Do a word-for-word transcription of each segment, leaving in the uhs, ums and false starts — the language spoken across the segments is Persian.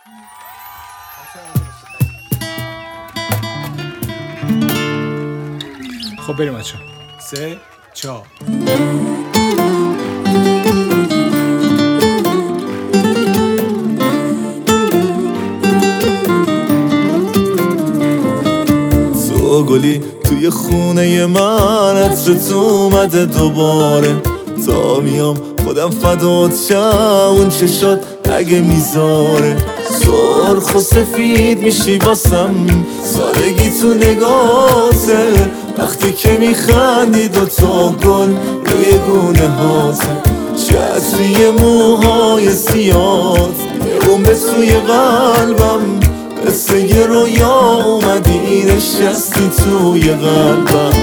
خب بریم بچه. سه چهار. تو گلی توی خونه من، عطرت اومده دوباره. تا میام خودم فدات شم، اون چشات اگه میذاره. سرخ و سفید میشی واسم، سادگی تو نگاته. وقتی که میخندی دوتا گل روی گونه هاته. چتری موهای سیاد یه بمب توی قلبم، مثل یه رویا اومدی نشستی توی قلبم.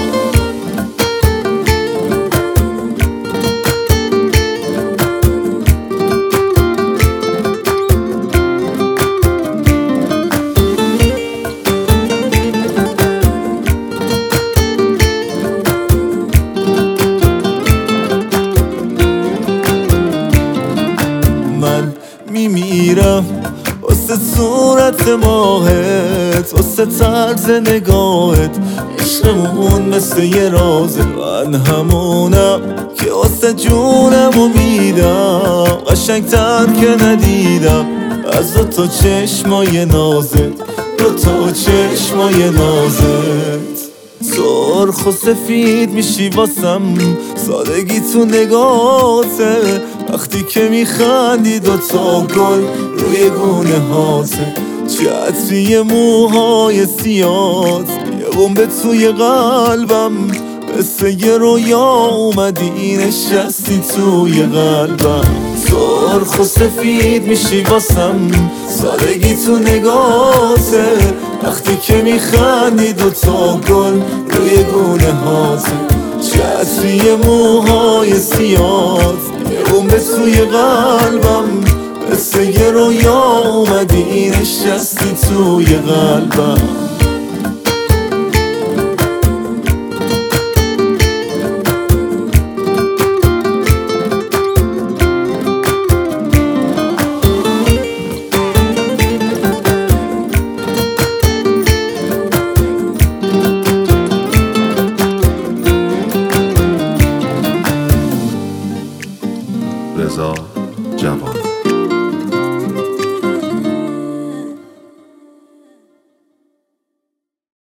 من میمیرم واسه صورت ماهت، واسه طرز نگاهت. عشقمون مثل یه رازه، من همونم که واسه جونمو میدم. قشنگ‌تر که ندیدم از دوتا چشمای نازت، دوتا چشمای نازت. سرخ و سفید میشی واسم، سادگی تو نگاته. وقتی که میخندی دوتا گل روی گونه هاته. چتری موهای سیاد یه بمب توی قلبم، مثل یه رویا اومدی نشستی توی قلبم. سرخ و سفید میشی واسم، سادگی تو نگاته. وقتی که میخندی دوتا گل روی گونه هاته. چتری موهای سیاد یه بمب توی قلبم، مثل یه رویا اومدی نشستی توی قلبم.